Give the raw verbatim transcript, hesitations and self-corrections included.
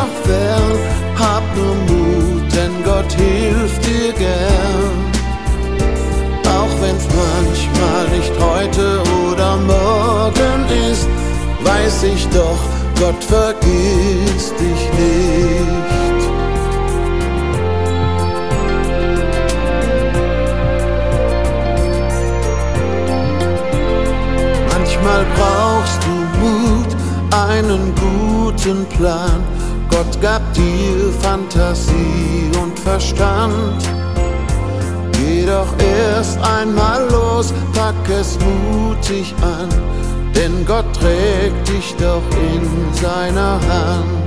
noch fern. Hab nur Mut, denn Gott hilft dir gern. Auch wenn's manchmal nicht heute oder morgen ist, weiß ich doch, Gott vergisst dich nicht. Manchmal brauchst du Mut, einen guten Plan. Gott gab dir Fantasie und Verstand. Geh doch erst einmal los, pack es mutig an, denn Gott trägt dich doch in seiner Hand.